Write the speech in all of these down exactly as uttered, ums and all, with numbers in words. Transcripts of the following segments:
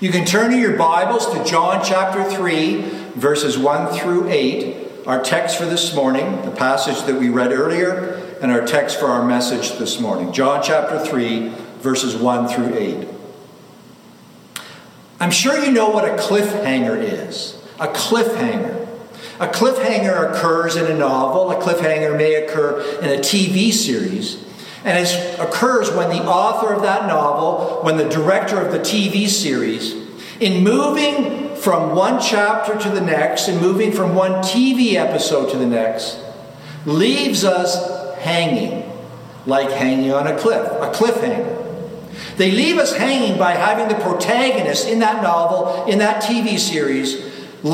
You can turn to your Bibles to John chapter three, verses one through eight, our text for this morning, the passage that we read earlier, and our text for our message this morning. John chapter three, verses one through eight. I'm sure you know what a cliffhanger is. A cliffhanger. A cliffhanger occurs in a novel. A cliffhanger may occur in a T V series. And it occurs when the author of that novel, when the director of the T V series, in moving from one chapter to the next, and moving from one T V episode to the next, leaves us hanging, like hanging on a cliff, a cliffhanger. They leave us hanging by having the protagonist in that novel, in that T V series,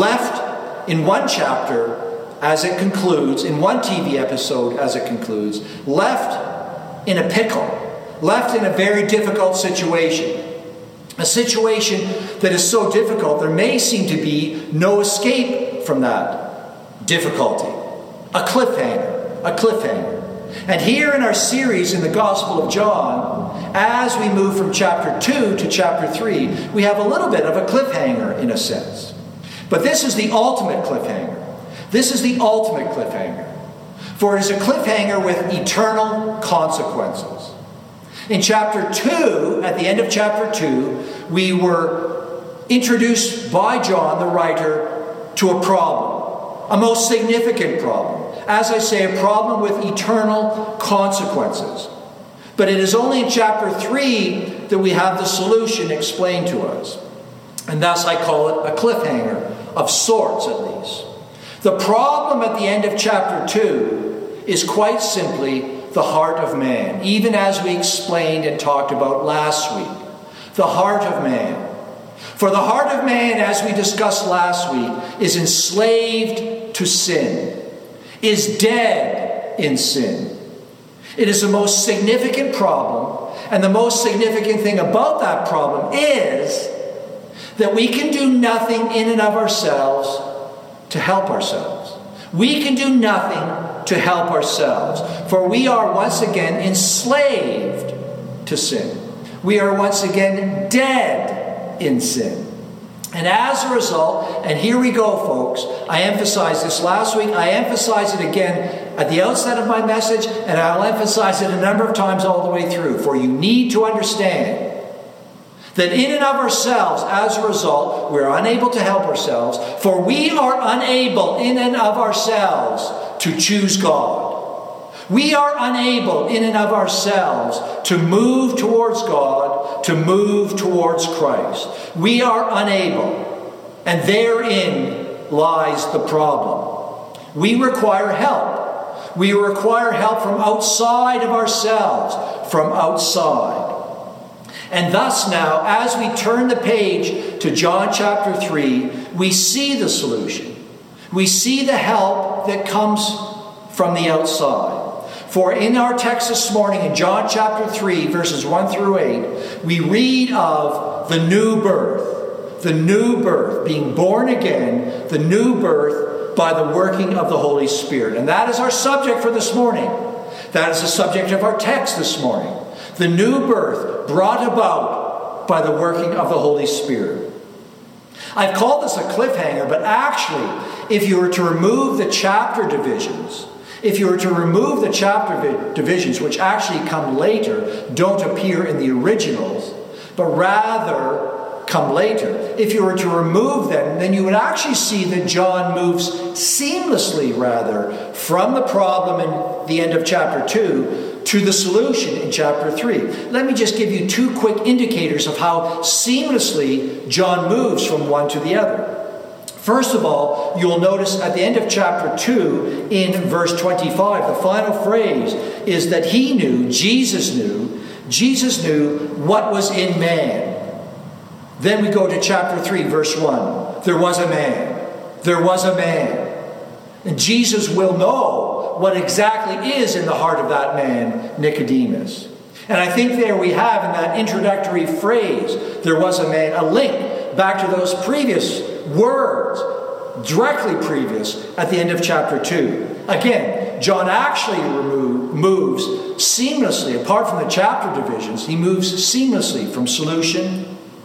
left in one chapter as it concludes, in one T V episode as it concludes, left in a pickle, left in a very difficult situation. A situation that is so difficult, there may seem to be no escape from that difficulty. A cliffhanger, a cliffhanger. And here in our series in the Gospel of John, as we move from chapter two to chapter three, we have a little bit of a cliffhanger in a sense. But this is the ultimate cliffhanger. This is the ultimate cliffhanger. For it is a cliffhanger with eternal consequences. In chapter two, at the end of chapter two, we were introduced by John, the writer, to a problem. A most significant problem. As I say, a problem with eternal consequences. But it is only in chapter three that we have the solution explained to us. And thus I call it a cliffhanger, of sorts at least. The problem at the end of chapter two is quite simply the heart of man, even as we explained and talked about last week. The heart of man. For the heart of man, as we discussed last week, is enslaved to sin, is dead in sin. It is the most significant problem, and the most significant thing about that problem is that we can do nothing in and of ourselves to help ourselves. We can do nothing to help ourselves. For we are once again enslaved to sin. We are once again dead in sin. And as a result, and here we go, folks, I emphasized this last week, I emphasize it again at the outset of my message, and I'll emphasize it a number of times all the way through. For you need to understand that in and of ourselves, as a result, we're unable to help ourselves, for we are unable in and of ourselves to choose God. We are unable in and of ourselves to move towards God, to move towards Christ. We are unable, and therein lies the problem. We require help. We require help from outside of ourselves, from outside. And thus now, as we turn the page to John chapter three, we see the solution. We see the help that comes from the outside. For in our text this morning, in John chapter three, verses one through eight, we read of the new birth. The new birth, being born again, the new birth by the working of the Holy Spirit. And that is our subject for this morning. That is the subject of our text this morning. The new birth brought about by the working of the Holy Spirit. I've called this a cliffhanger, but actually, if you were to remove the chapter divisions, if you were to remove the chapter divisions, which actually come later, don't appear in the originals, but rather come later. If you were to remove them, then you would actually see that John moves seamlessly, rather, from the problem in the end of chapter two to the solution in chapter three. Let me just give you two quick indicators of how seamlessly John moves from one to the other. First of all, you'll notice at the end of chapter two, in verse twenty-five, the final phrase is that he knew, Jesus knew, Jesus knew what was in man. Then we go to chapter three, verse one. There was a man. There was a man. And Jesus will know what exactly is in the heart of that man, Nicodemus. And I think there we have in that introductory phrase, there was a man, a link back to those previous words, directly previous at the end of chapter two. Again, John actually remove, moves seamlessly, apart from the chapter divisions, he moves seamlessly from solution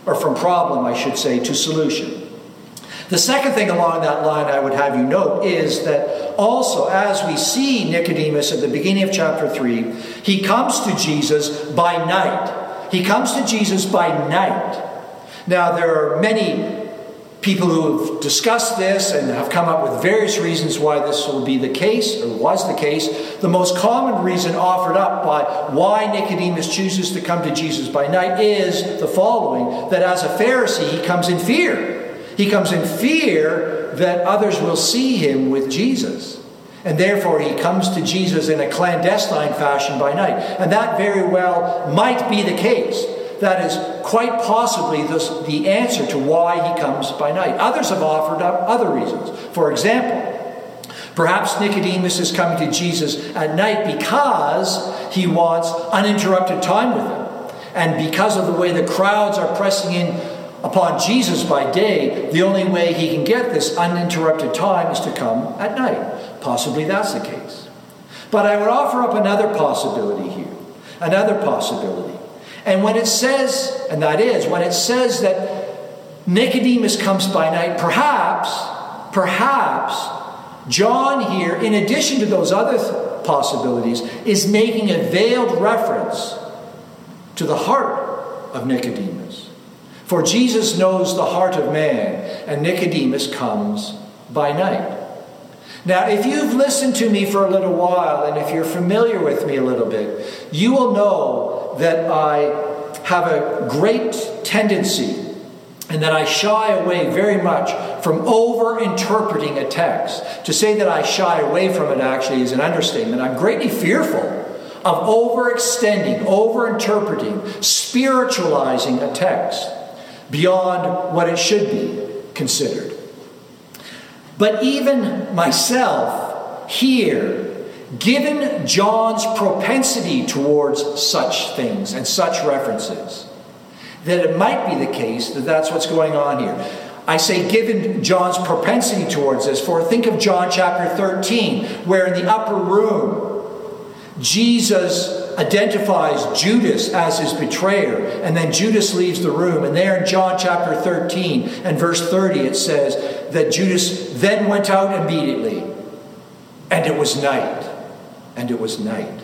or from problem, I should say, to solution. The second thing along that line I would have you note is that also, as we see Nicodemus at the beginning of chapter three, he comes to Jesus by night. He comes to Jesus by night. Now, there are many people who have discussed this and have come up with various reasons why this will be the case, or was the case. The most common reason offered up by why Nicodemus chooses to come to Jesus by night is the following: that as a Pharisee, he comes in fear. He comes in fear that others will see him with Jesus. And therefore he comes to Jesus in a clandestine fashion by night. And that very well might be the case. That is quite possibly the, the answer to why he comes by night. Others have offered up other reasons. For example, perhaps Nicodemus is coming to Jesus at night because he wants uninterrupted time with him. And because of the way the crowds are pressing in upon Jesus by day, the only way he can get this uninterrupted time is to come at night. Possibly that's the case. But I would offer up another possibility here. Another possibility. And when it says, and that is, when it says that Nicodemus comes by night, perhaps, perhaps, John here, in addition to those other possibilities, is making a veiled reference to the heart of Nicodemus. For Jesus knows the heart of man, and Nicodemus comes by night. Now, if you've listened to me for a little while, and if you're familiar with me a little bit, you will know that I have a great tendency, and that I shy away very much from over-interpreting a text. To say that I shy away from it actually is an understatement. I'm greatly fearful of overextending, over-interpreting, spiritualizing a text beyond what it should be considered. But even myself here, given John's propensity towards such things and such references, that it might be the case that that's what's going on here. I say given John's propensity towards this, for think of John chapter thirteen, where in the upper room, Jesus identifies Judas as his betrayer, and then Judas leaves the room. And there in John chapter thirteen and verse thirty, it says that Judas then went out immediately, and it was night. And it was night.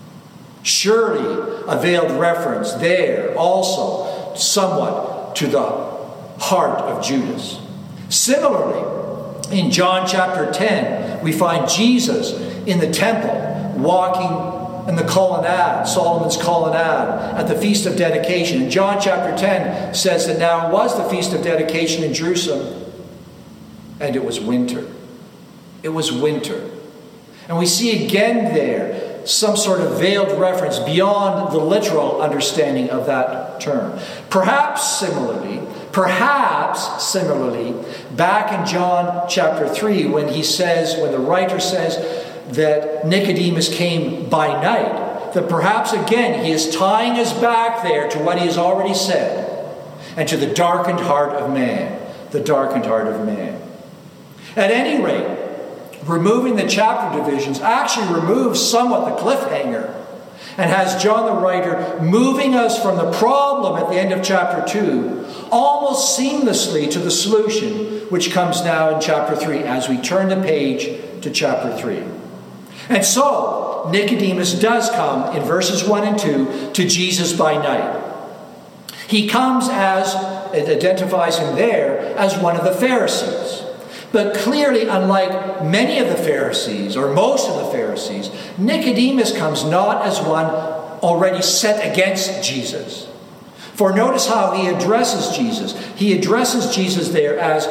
Surely a veiled reference there also somewhat to the heart of Judas. Similarly, in John chapter ten, we find Jesus in the temple walking in the colonnade, Solomon's colonnade, at the Feast of Dedication. And John chapter ten says that now it was the Feast of Dedication in Jerusalem, and it was winter. It was winter. And we see again there some sort of veiled reference beyond the literal understanding of that term. Perhaps similarly, perhaps similarly, back in John chapter three, when he says, when the writer says that Nicodemus came by night, that perhaps again he is tying us back there to what he has already said, and to the darkened heart of man, the darkened heart of man. At any rate, removing the chapter divisions actually removes somewhat the cliffhanger, and has John the writer moving us from the problem at the end of chapter two almost seamlessly to the solution, which comes now in chapter three as we turn the page to chapter three. And so, Nicodemus does come in verses one and two to Jesus by night. He comes as, it identifies him there, as one of the Pharisees. But clearly, unlike many of the Pharisees, or most of the Pharisees, Nicodemus comes not as one already set against Jesus. For notice how he addresses Jesus. He addresses Jesus there as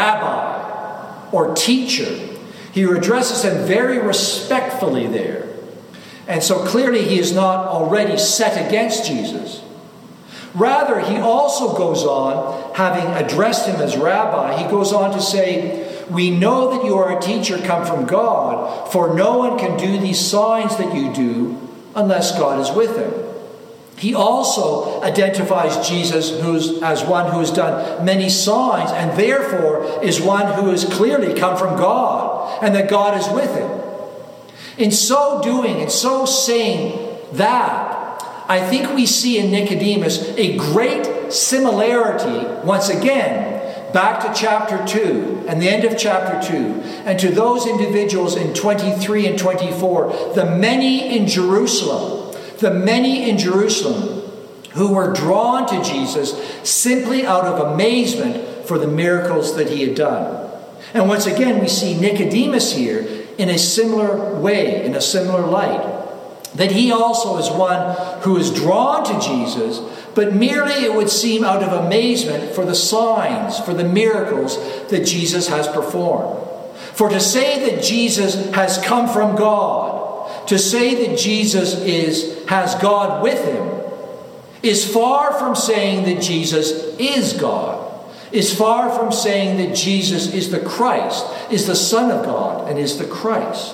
rabbi or teacher. He addresses him very respectfully there. And so clearly he is not already set against Jesus. Rather, he also goes on, having addressed him as rabbi, he goes on to say, "We know that you are a teacher come from God, for no one can do these signs that you do unless God is with him." He also identifies Jesus who's, as one who has done many signs, and therefore is one who has clearly come from God, and that God is with him. In so doing, in so saying that, I think we see in Nicodemus a great similarity, once again, back to chapter two and the end of chapter two, and to those individuals in twenty-three and twenty-four, the many in Jerusalem, the many in Jerusalem who were drawn to Jesus simply out of amazement for the miracles that he had done. And once again, we see Nicodemus here in a similar way, in a similar light, that he also is one who is drawn to Jesus, but merely, it would seem, out of amazement for the signs, for the miracles that Jesus has performed. For to say that Jesus has come from God, to say that Jesus is has God with him, is far from saying that Jesus is God, is far from saying that Jesus is the Christ, is the Son of God, and is the Christ.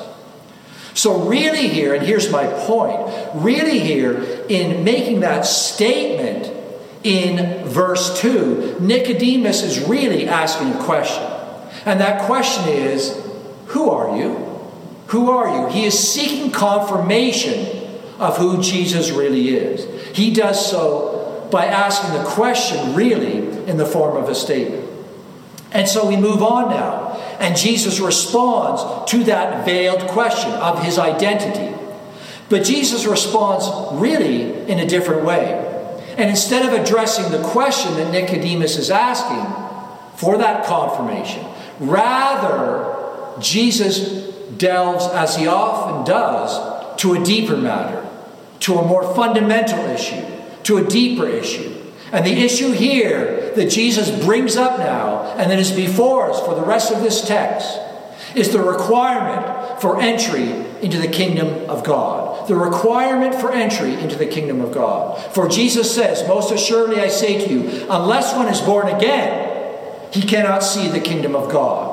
So really here, and here's my point, really here in making that statement in verse two, Nicodemus is really asking a question. And that question is, who are you? Who are you? He is seeking confirmation of who Jesus really is. He does so by asking the question really in the form of a statement. And so we move on now. And Jesus responds to that veiled question of his identity. But Jesus responds really in a different way. And instead of addressing the question that Nicodemus is asking for that confirmation, rather, Jesus delves, as he often does, to a deeper matter, to a more fundamental issue, to a deeper issue. And the issue here that Jesus brings up now, and that is before us for the rest of this text, is the requirement for entry into the kingdom of God. The requirement for entry into the kingdom of God. For Jesus says, most assuredly I say to you, unless one is born again, he cannot see the kingdom of God.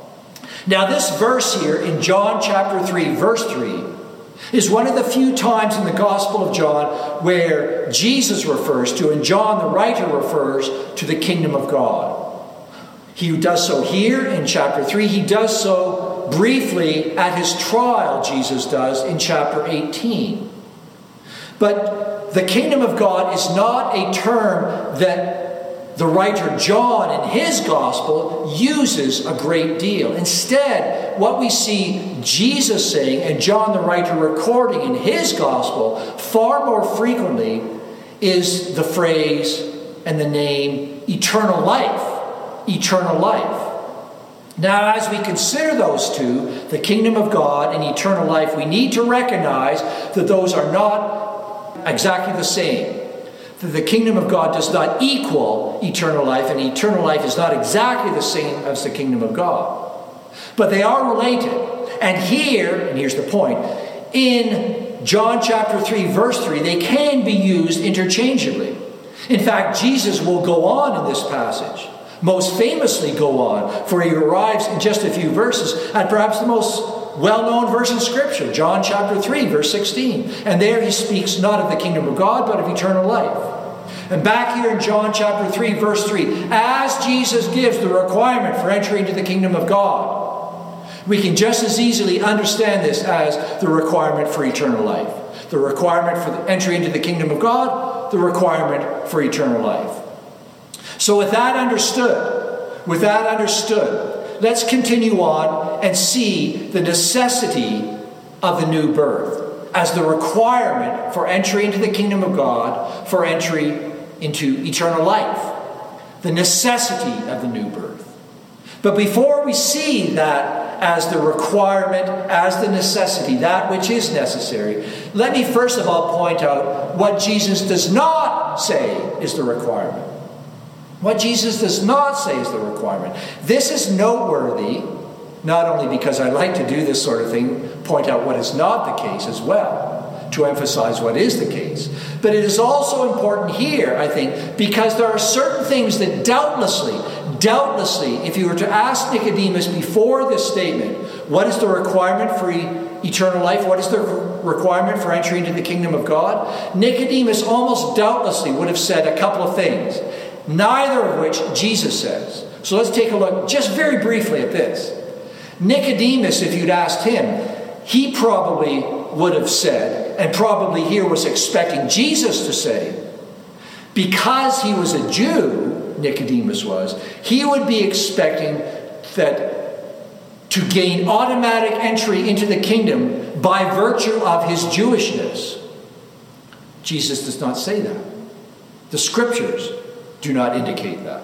Now this verse here in John chapter three, verse three, is one of the few times in the Gospel of John where Jesus refers to, and John the writer refers to, the kingdom of God. He does so here in chapter three. He does so briefly at his trial, Jesus does, in chapter eighteen. But the kingdom of God is not a term that the writer John in his Gospel uses a great deal. Instead, what we see Jesus saying, and John the writer recording in his Gospel far more frequently, is the phrase and the name eternal life. Eternal life. Now, as we consider those two, the kingdom of God and eternal life, we need to recognize that those are not exactly the same. That the kingdom of God does not equal eternal life, and eternal life is not exactly the same as the kingdom of God. But they are related. And here, and here's the point, in John chapter three, verse three, they can be used interchangeably. In fact, Jesus will go on in this passage, most famously go on, for he arrives in just a few verses at perhaps the most well-known verse in Scripture, John chapter three, verse sixteen. And there he speaks not of the kingdom of God, but of eternal life. And back here in John chapter three, verse three, as Jesus gives the requirement for entry into the kingdom of God, we can just as easily understand this as the requirement for eternal life. The requirement for the entry into the kingdom of God, the requirement for eternal life. So with that understood, with that understood, let's continue on and see the necessity of the new birth as the requirement for entry into the kingdom of God, for entry into eternal life. The necessity of the new birth. But before we see that as the requirement, as the necessity, that which is necessary, let me first of all point out what Jesus does not say is the requirement. What Jesus does not say is the requirement. This is noteworthy, not only because I like to do this sort of thing, point out what is not the case as well, to emphasize what is the case, but it is also important here, I think, because there are certain things that doubtlessly, doubtlessly, if you were to ask Nicodemus before this statement, what is the requirement for eternal life? What is the requirement for entry into the kingdom of God? Nicodemus almost doubtlessly would have said a couple of things, neither of which Jesus says. So let's take a look just very briefly at this. Nicodemus, if you'd asked him, he probably would have said, and probably here was expecting Jesus to say, Because he was a Jew, Nicodemus was, he would be expecting that to gain automatic entry into the kingdom by virtue of his Jewishness. Jesus does not say that. The scriptures do not indicate that.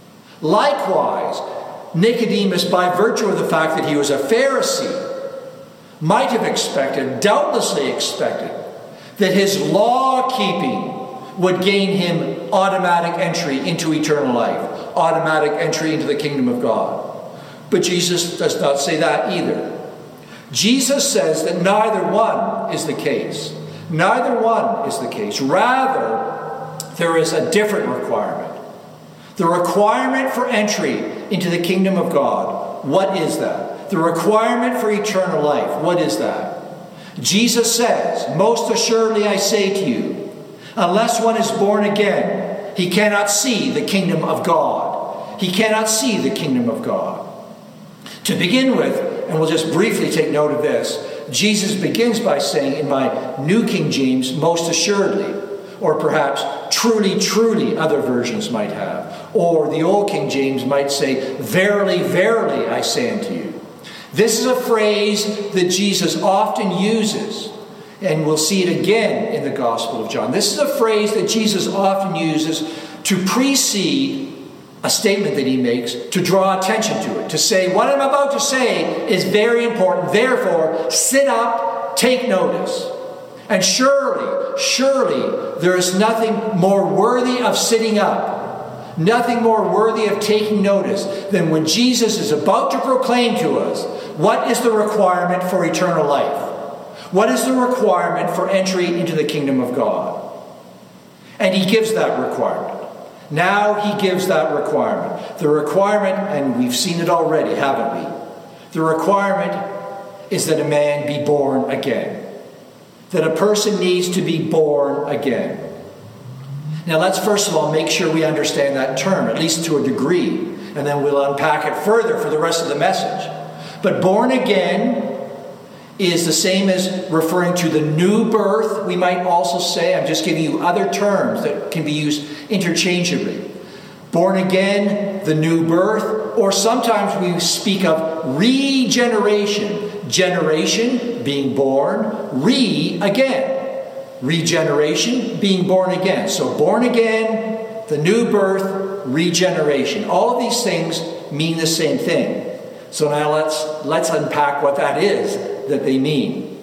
Likewise, Nicodemus, by virtue of the fact that he was a Pharisee, might have expected, doubtlessly expected, that his law-keeping would gain him automatic entry into eternal life, automatic entry into the kingdom of God. But Jesus does not say that either. Jesus says that neither one is the case. Neither one is the case. Rather, there is a different requirement. The requirement for entry into the kingdom of God. What is that? The requirement for eternal life. What is that? Jesus says, "Most assuredly I say to you, unless one is born again, he cannot see the kingdom of God." He cannot see the kingdom of God. To begin with, and we'll just briefly take note of this, Jesus begins by saying in my New King James, "most assuredly," or perhaps "truly, truly," other versions might have. Or the Old King James might say, "Verily, verily, I say unto you." This is a phrase that Jesus often uses, and we'll see it again in the Gospel of John. This is a phrase that Jesus often uses to precede a statement that he makes, to draw attention to it, to say, what I'm about to say is very important, therefore sit up, take notice. And surely, surely there is nothing more worthy of sitting up, nothing more worthy of taking notice than when Jesus is about to proclaim to us what is the requirement for eternal life. What is the requirement for entry into the kingdom of God? And he gives that requirement. Now he gives that requirement. The requirement, and we've seen it already, haven't we? The requirement is that a man be born again. That a person needs to be born again. Now let's first of all make sure we understand that term, at least to a degree, and then we'll unpack it further for the rest of the message. But born again is the same as referring to the new birth, we might also say. I'm just giving you other terms that can be used interchangeably. Born again, the new birth, or sometimes we speak of regeneration. Generation, being born, re, again. Regeneration, being born again. So born again, the new birth, regeneration. All of these things mean the same thing. So now let's let's unpack what that is that they mean.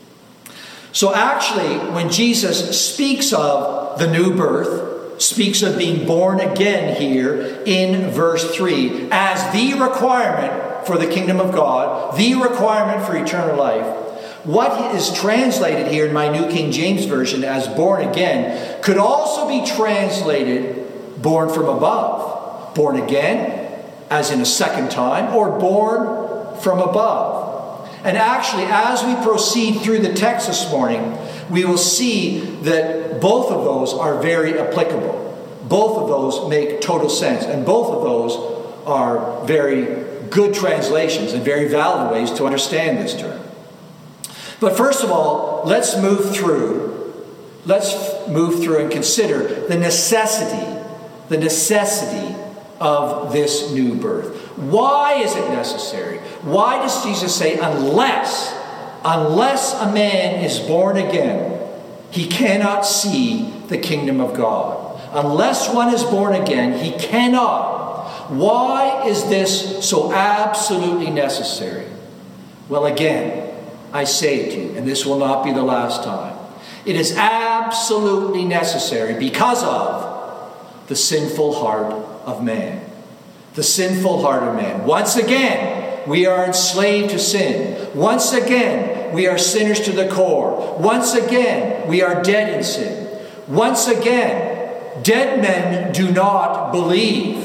So actually, when Jesus speaks of the new birth, speaks of being born again here in verse three as the requirement for the kingdom of God, the requirement for eternal life, what is translated here in my New King James Version as born again could also be translated born from above. Born again, as in a second time, or born from above. And actually, as we proceed through the text this morning, we will see that both of those are very applicable. Both of those make total sense. And both of those are very good translations and very valid ways to understand this term. But first of all, let's move through. Let's move through and consider the necessity, the necessity of this new birth. Why is it necessary? Why does Jesus say, unless, unless a man is born again, he cannot see the kingdom of God? Unless one is born again, he cannot. Why is this so absolutely necessary? Well, again, I say it to you, and this will not be the last time. It is absolutely necessary because of the sinful heart of man. The sinful heart of man. Once again, we are enslaved to sin. Once again, we are sinners to the core. Once again, we are dead in sin. Once again, dead men do not believe.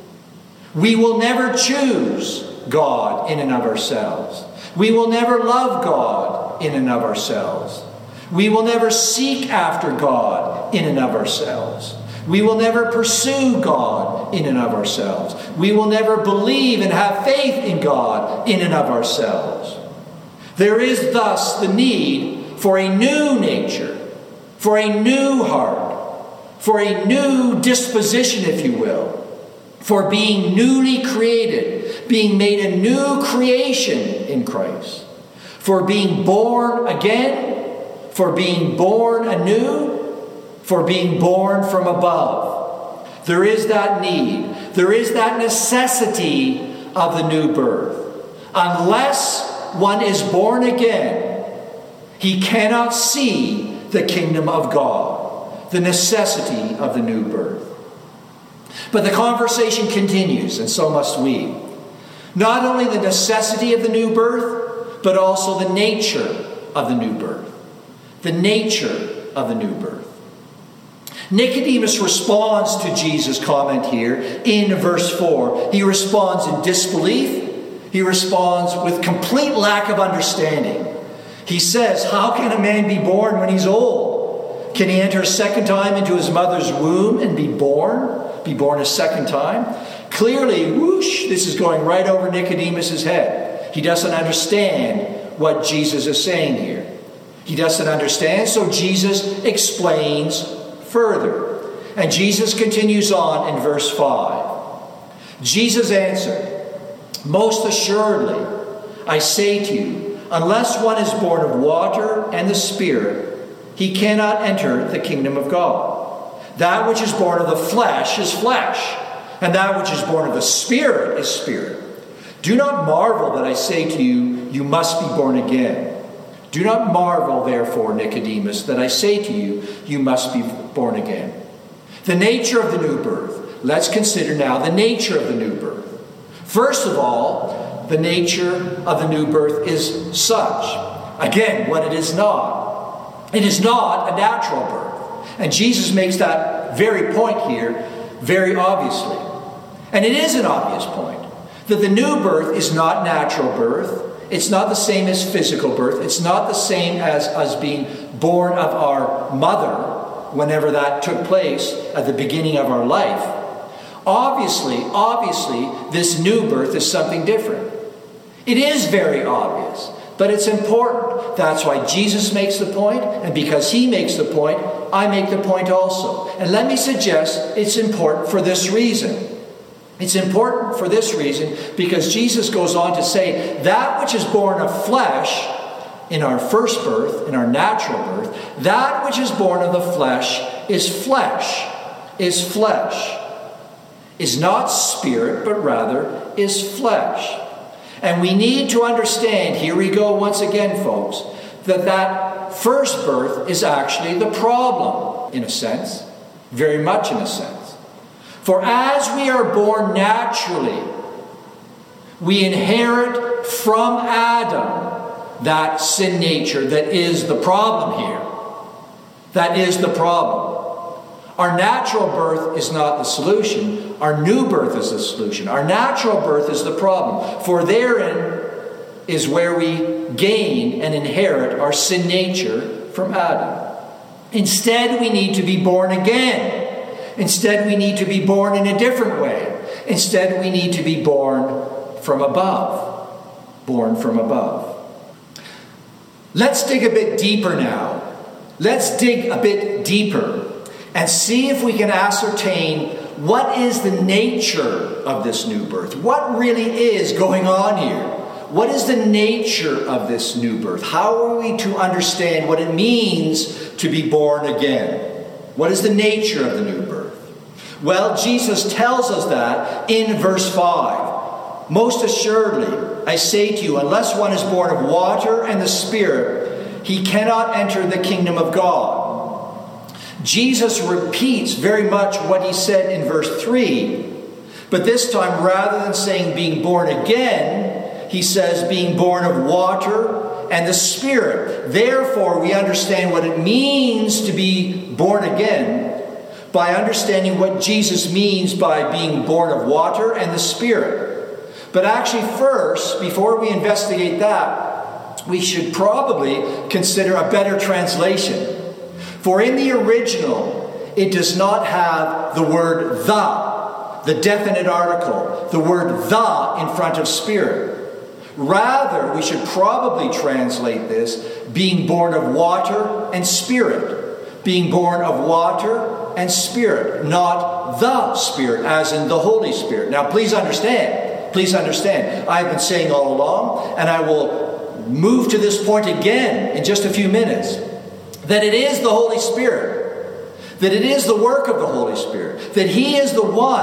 We will never choose God in and of ourselves. We will never love God in and of ourselves. We will never seek after God in and of ourselves. We will never pursue God in and of ourselves. We will never believe and have faith in God in and of ourselves. There is thus the need for a new nature, for a new heart, for a new disposition, if you will, for being newly created, being made a new creation in Christ, for being born again, for being born anew, for being born from above. There is that need. There is that necessity of the new birth. Unless one is born again, he cannot see the kingdom of God. The necessity of the new birth. But the conversation continues, and so must we. Not only the necessity of the new birth, but also the nature of the new birth. The nature of the new birth. Nicodemus responds to Jesus' comment here in verse four. He responds in disbelief. He responds with complete lack of understanding. He says, how can a man be born when he's old? Can he enter a second time into his mother's womb and be born? Be born a second time? Clearly, whoosh, this is going right over Nicodemus' head. He doesn't understand what Jesus is saying here. He doesn't understand, so Jesus explains further. And Jesus continues on in verse five. Jesus answered, most assuredly, I say to you, unless one is born of water and the Spirit, he cannot enter the kingdom of God. That which is born of the flesh is flesh, and that which is born of the Spirit is spirit. Do not marvel that I say to you, you must be born again. Do not marvel, therefore, Nicodemus, that I say to you, you must be born again. The nature of the new birth. Let's consider now the nature of the new birth. First of all, the nature of the new birth is such. Again, what it is not. It is not a natural birth. And Jesus makes that very point here very obviously. And it is an obvious point that the new birth is not natural birth. It's not the same as physical birth. It's not the same as us being born of our mother whenever that took place at the beginning of our life. Obviously, obviously, this new birth is something different. It is very obvious, but it's important. That's why Jesus makes the point, and because he makes the point, I make the point also. And let me suggest it's important for this reason. It's important for this reason because Jesus goes on to say, that which is born of flesh, in our first birth, in our natural birth, that which is born of the flesh is flesh, is flesh. Is not spirit, but rather is flesh. And we need to understand, here we go once again, folks, that that first birth is actually the problem, in a sense, very much in a sense. For as we are born naturally, we inherit from Adam that sin nature that is the problem here. That is the problem. Our natural birth is not the solution. Our new birth is the solution. Our natural birth is the problem. For therein is where we gain and inherit our sin nature from Adam. Instead, we need to be born again. Instead, we need to be born in a different way. Instead, we need to be born from above. Born from above. Let's dig a bit deeper now. Let's dig a bit deeper and see if we can ascertain what is the nature of this new birth. What really is going on here? What is the nature of this new birth? How are we to understand what it means to be born again? What is the nature of the new birth? Well, Jesus tells us that in verse five. Most assuredly, I say to you, unless one is born of water and the Spirit, he cannot enter the kingdom of God. Jesus repeats very much what he said in verse three. But this time, rather than saying being born again, he says being born of water and the Spirit. Therefore, we understand what it means to be born again by understanding what Jesus means by being born of water and the Spirit. But actually first, before we investigate that, we should probably consider a better translation. For in the original, it does not have the word the, the definite article, the word the in front of Spirit. Rather, we should probably translate this being born of water and Spirit. Being born of water and Spirit, not the Spirit, as in the Holy Spirit. Now, please understand, please understand, I've been saying all along, and I will move to this point again in just a few minutes, that it is the Holy Spirit, that it is the work of the Holy Spirit, that He is the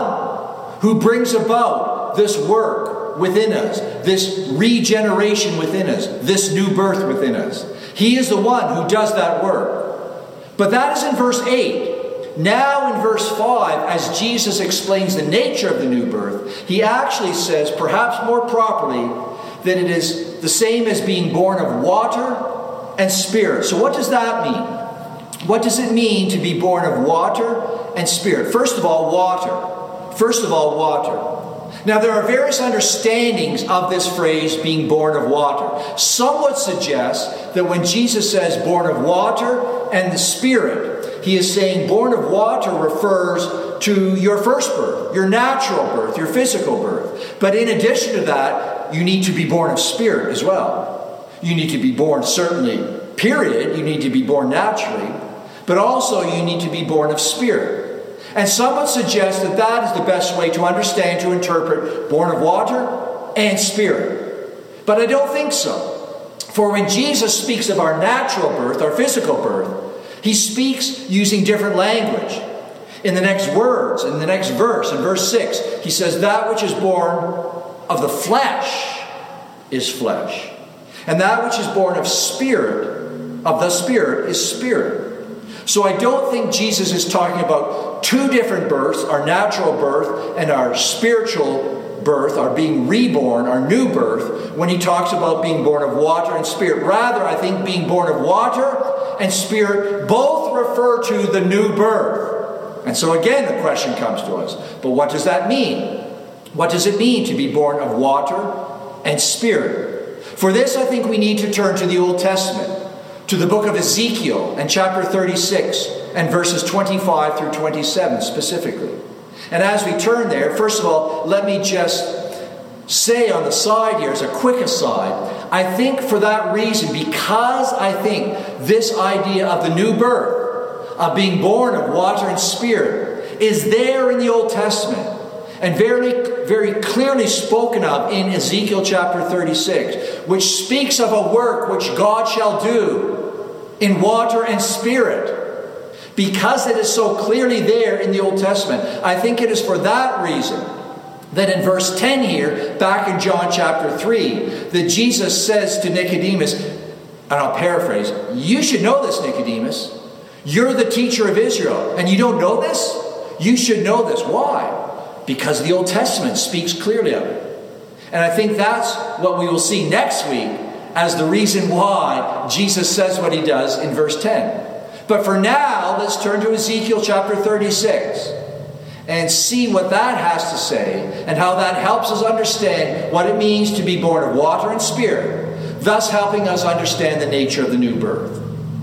one who brings about this work within us, this regeneration within us, this new birth within us. He is the one who does that work. But that is in verse eight. Now in verse five, as Jesus explains the nature of the new birth, He actually says, perhaps more properly, that it is the same as being born of water and Spirit. So what does that mean? What does it mean to be born of water and Spirit? First of all, water. First of all, water. Now, there are various understandings of this phrase, being born of water. Some would suggest that when Jesus says born of water and the Spirit, He is saying born of water refers to your first birth, your natural birth, your physical birth. But in addition to that, you need to be born of Spirit as well. You need to be born, certainly, period. You need to be born naturally. But also you need to be born of Spirit. And some would suggest that that is the best way to understand, to interpret born of water and Spirit. But I don't think so. For when Jesus speaks of our natural birth, our physical birth, He speaks using different language. In the next words, in the next verse, in verse six, He says, that which is born of the flesh is flesh. And that which is born of Spirit, of the Spirit, is Spirit. So I don't think Jesus is talking about two different births, our natural birth and our spiritual birth, our being reborn, our new birth, when He talks about being born of water and Spirit. Rather, I think being born of water and Spirit both refer to the new birth. And so again, the question comes to us, but what does that mean? What does it mean to be born of water and Spirit? For this, I think we need to turn to the Old Testament, to the book of Ezekiel and chapter thirty-six and verses twenty-five through twenty-seven specifically. And as we turn there, first of all, let me just say on the side here, as a quick aside, I think for that reason, because I think this idea of the new birth, of being born of water and Spirit, is there in the Old Testament and very, very clearly spoken of in Ezekiel chapter thirty-six, which speaks of a work which God shall do in water and Spirit. Because it is so clearly there in the Old Testament, I think it is for that reason that in verse ten here, back in John chapter three, that Jesus says to Nicodemus, and I'll paraphrase, you should know this, Nicodemus. You're the teacher of Israel, and you don't know this? You should know this. Why? Because the Old Testament speaks clearly of it. And I think that's what we will see next week as the reason why Jesus says what He does in verse ten. But for now, let's turn to Ezekiel chapter thirty-six and see what that has to say and how that helps us understand what it means to be born of water and Spirit, thus helping us understand the nature of the new birth.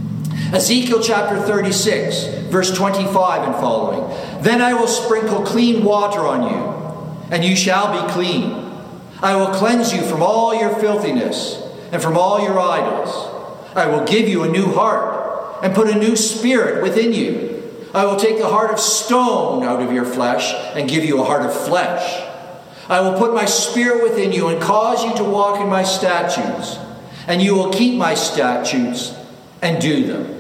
Ezekiel chapter thirty-six, verse twenty-five and following. Then I will sprinkle clean water on you, and you shall be clean. I will cleanse you from all your filthiness and from all your idols. I will give you a new heart and put a new spirit within you. I will take the heart of stone out of your flesh and give you a heart of flesh. I will put my spirit within you and cause you to walk in my statutes, and you will keep my statutes and do them.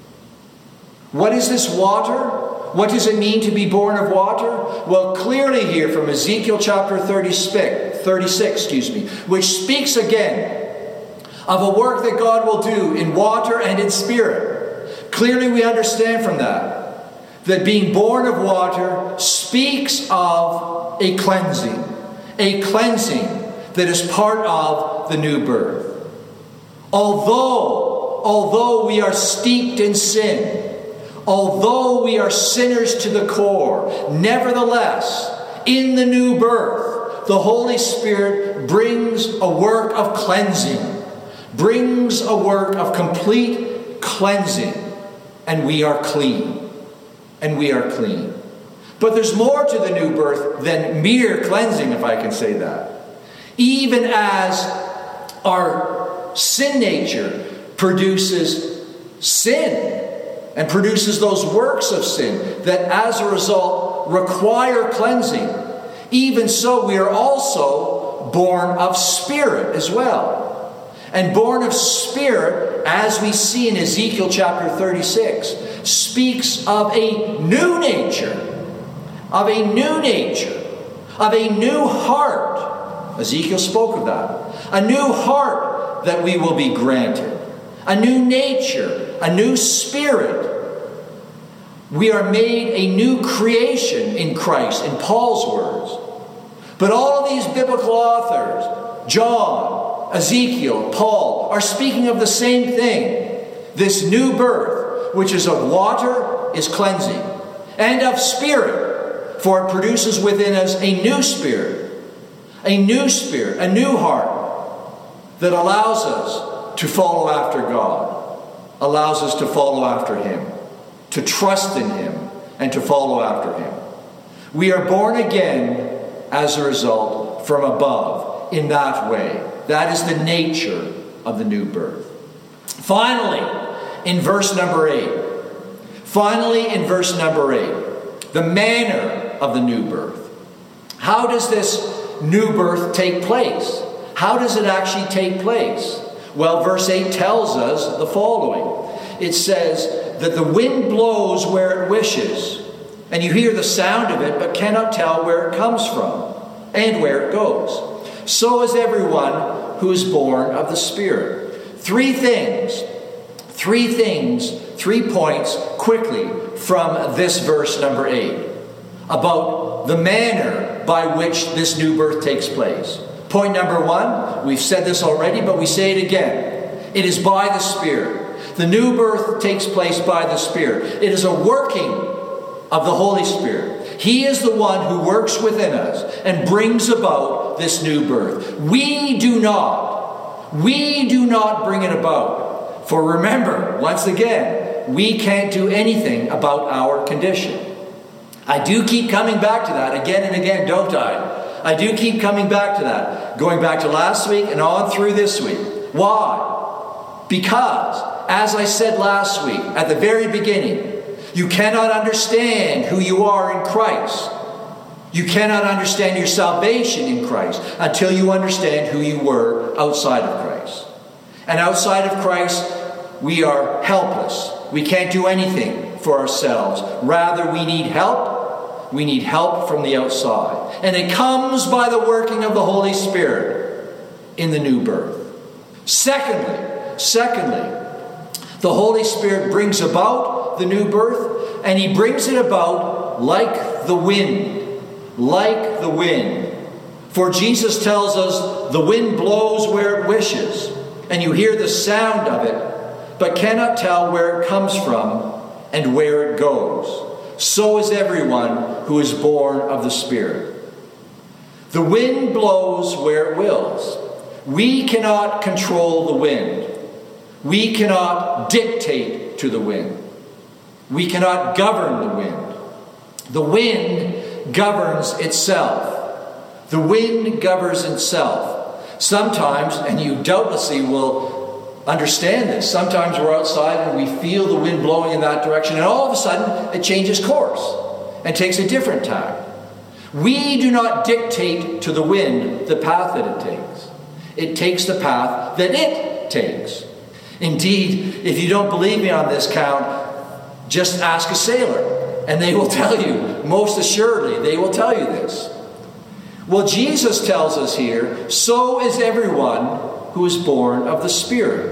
What is this water? What does it mean to be born of water? Well, clearly here from Ezekiel chapter thirty-six, thirty-six, excuse me, which speaks again of a work that God will do in water and in Spirit. Clearly we understand from that that being born of water speaks of a cleansing, a cleansing that is part of the new birth. Although, although we are steeped in sin, although we are sinners to the core, nevertheless, in the new birth, the Holy Spirit brings a work of cleansing, brings a work of complete cleansing, and we are clean. And we are clean. But there's more to the new birth than mere cleansing, if I can say that. Even as our sin nature produces sin, and produces those works of sin that as a result require cleansing, even so we are also born of Spirit as well. And born of Spirit, as we see in Ezekiel chapter thirty-six, speaks of a new nature, of a new nature, of a new heart. Ezekiel spoke of that. A new heart that we will be granted. A new nature, a new spirit. We are made a new creation in Christ, in Paul's words. But all of these biblical authors, John, Ezekiel, Paul, are speaking of the same thing. This new birth, which is of water, is cleansing, and of spirit, for it produces within us a new spirit, a new spirit, a new heart that allows us to follow after God, allows us to follow after Him, to trust in Him, and to follow after Him. We are born again as a result from above in that way. That is the nature of the new birth. Finally, in verse number eight, finally in verse number eight, the manner of the new birth. How does this new birth take place? How does it actually take place? Well, verse eight tells us the following. It says that the wind blows where it wishes, and you hear the sound of it, but cannot tell where it comes from and where it goes. So is everyone who is born of the Spirit. Three things, three things, three points quickly from this verse number eight about the manner by which this new birth takes place. Point number one, we've said this already, but we say it again. It is by the Spirit. The new birth takes place by the Spirit. It is a working of the Holy Spirit. He is the one who works within us and brings about this new birth. We do not. We do not bring it about. For remember, once again, we can't do anything about our condition. I do keep coming back to that again and again, don't I? I do keep coming back to that. Going back to last week and on through this week. Why? Because, as I said last week, at the very beginning, you cannot understand who you are in Christ. You cannot understand your salvation in Christ until you understand who you were outside of Christ. And outside of Christ, we are helpless. We can't do anything for ourselves. Rather, we need help. We need help from the outside. And it comes by the working of the Holy Spirit in the new birth. Secondly, secondly, the Holy Spirit brings about the new birth, and He brings it about like the wind. Like the wind. For Jesus tells us the wind blows where it wishes, and you hear the sound of it, but cannot tell where it comes from and where it goes. So is everyone who is born of the Spirit. The wind blows where it wills. We cannot control the wind. We cannot dictate to the wind. We cannot govern the wind. The wind governs itself. The wind governs itself. Sometimes, and you doubtlessly will understand this, sometimes we're outside and we feel the wind blowing in that direction, and all of a sudden it changes course and takes a different tack. We do not dictate to the wind the path that it takes. It takes the path that it takes. Indeed, if you don't believe me on this count, just ask a sailor, and they will tell you, most assuredly, they will tell you this. Well, Jesus tells us here, so is everyone who is born of the Spirit.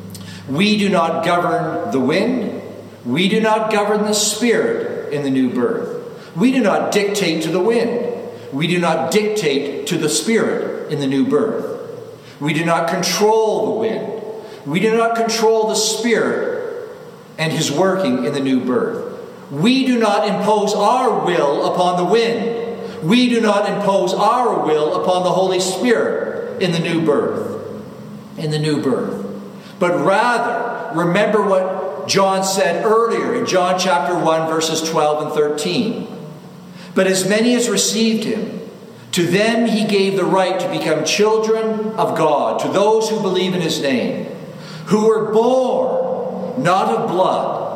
We do not govern the wind. We do not govern the Spirit in the new birth. We do not dictate to the wind. We do not dictate to the Spirit in the new birth. We do not control the wind. We do not control the Spirit and His working in the new birth. We do not impose our will upon the wind. We do not impose our will upon the Holy Spirit in the new birth. In the new birth. But rather, remember what John said earlier in John chapter one, verses twelve and thirteen. But as many as received Him, to them He gave the right to become children of God, to those who believe in His name, who were born not of blood,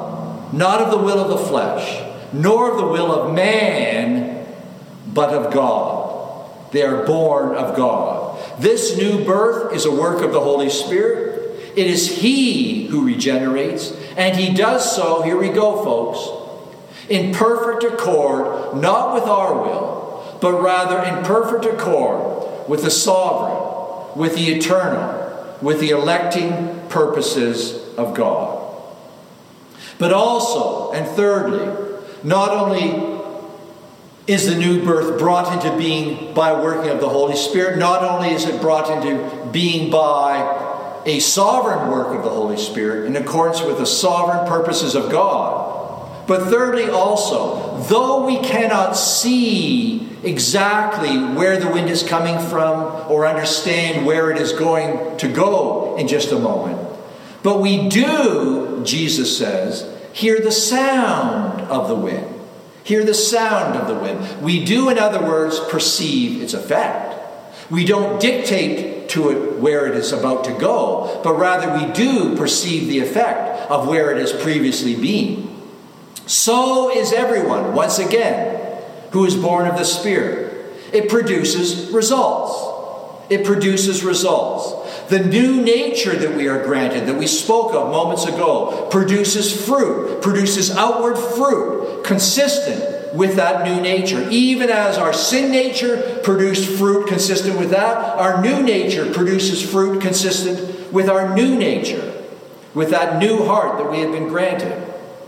not of the will of the flesh, nor of the will of man, but of God. They are born of God. This new birth is a work of the Holy Spirit. It is He who regenerates, and He does so, here we go, folks, in perfect accord, not with our will, but rather in perfect accord with the sovereign, with the eternal, with the electing purposes of God. But also, and thirdly, not only is the new birth brought into being by working of the Holy Spirit, not only is it brought into being by a sovereign work of the Holy Spirit in accordance with the sovereign purposes of God, but thirdly also, though we cannot see exactly where the wind is coming from or understand where it is going to go in just a moment, but we do, Jesus says, hear the sound of the wind. Hear the sound of the wind. We do, in other words, perceive its effect. We don't dictate to it where it is about to go, but rather we do perceive the effect of where it has previously been. So is everyone, once again, who is born of the Spirit. It produces results. It produces results. The new nature that we are granted, that we spoke of moments ago, produces fruit, produces outward fruit, consistent with that new nature. Even as our sin nature produced fruit consistent with that, our new nature produces fruit consistent with our new nature, with that new heart that we have been granted.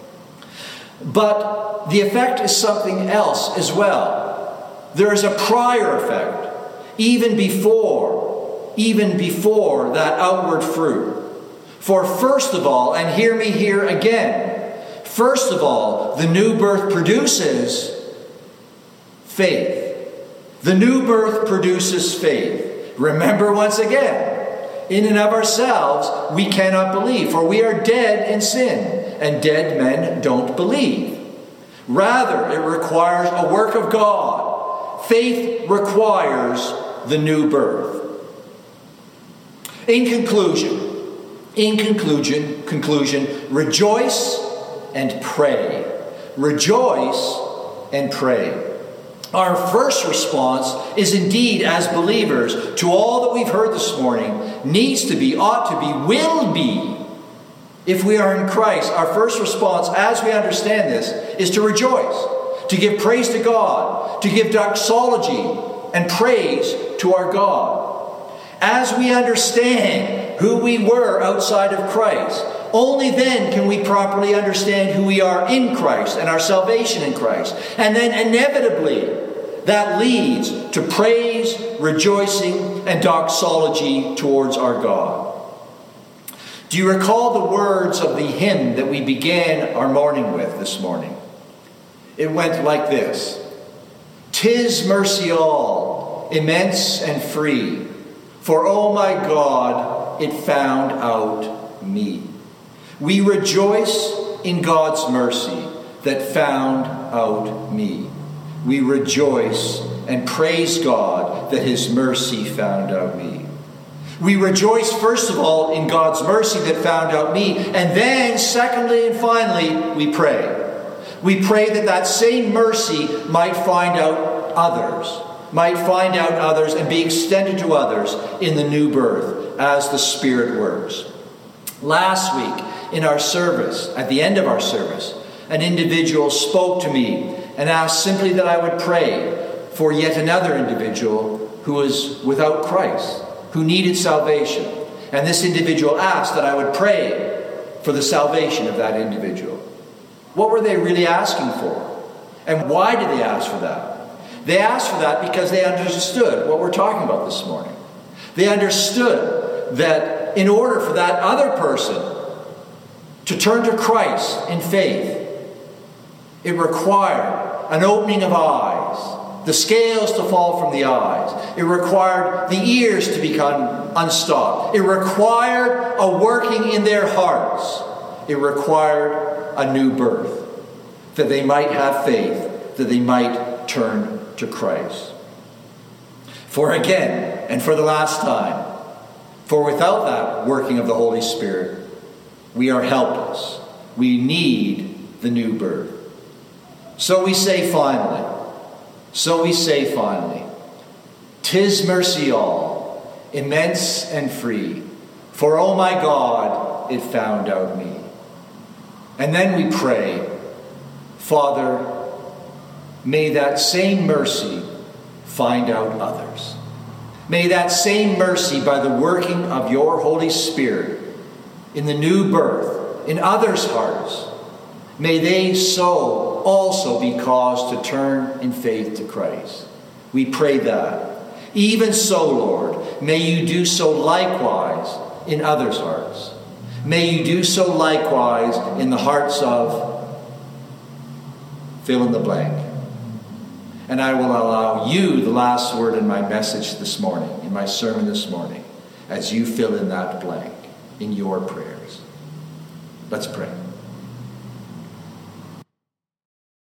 But the effect is something else as well. There is a prior effect, even before, even before that outward fruit. For first of all, and hear me here again, first of all, the new birth produces faith. The new birth produces faith. Remember once again, in and of ourselves, we cannot believe, for we are dead in sin, and dead men don't believe. Rather, it requires a work of God. Faith requires the new birth. In conclusion, in conclusion, conclusion, rejoice and pray. Rejoice and pray. Our first response is indeed, as believers, to all that we've heard this morning, needs to be, ought to be, will be. If we are in Christ, our first response, as we understand this, is to rejoice, to give praise to God, to give doxology and praise to our God. As we understand who we were outside of Christ, only then can we properly understand who we are in Christ and our salvation in Christ. And then inevitably, that leads to praise, rejoicing, and doxology towards our God. Do you recall the words of the hymn that we began our morning with this morning? It went like this. "'Tis mercy all, immense and free, for, oh my God, it found out me. We rejoice in God's mercy that found out me. We rejoice and praise God that His mercy found out me." We rejoice, first of all, in God's mercy that found out me. And then, secondly and finally, we pray. We pray that that same mercy might find out others. Might find out others and be extended to others in the new birth as the Spirit works. Last week, in our service, at the end of our service, an individual spoke to me and asked simply that I would pray for yet another individual who was without Christ, who needed salvation. And this individual asked that I would pray for the salvation of that individual. What were they really asking for? And why did they ask for that? They asked for that because they understood what we're talking about this morning. They understood that in order for that other person to turn to Christ in faith, it required an opening of eyes, the scales to fall from the eyes. It required the ears to become unstopped. It required a working in their hearts. It required a new birth, that they might have faith, that they might turn to Christ. For again, and for the last time, for without that working of the Holy Spirit, we are helpless. We need the new birth. So we say finally, so we say finally, 'tis mercy all, immense and free, for oh my God, it found out me. And then we pray, Father, may that same mercy find out others. May that same mercy, by the working of your Holy Spirit in the new birth, in others' hearts, may they so also be caused to turn in faith to Christ. We pray that. Even so, Lord, may you do so likewise in others' hearts. May you do so likewise in the hearts of fill in the blank. And I will allow you the last word in my message this morning, in my sermon this morning, as you fill in that blank in your prayers. Let's pray.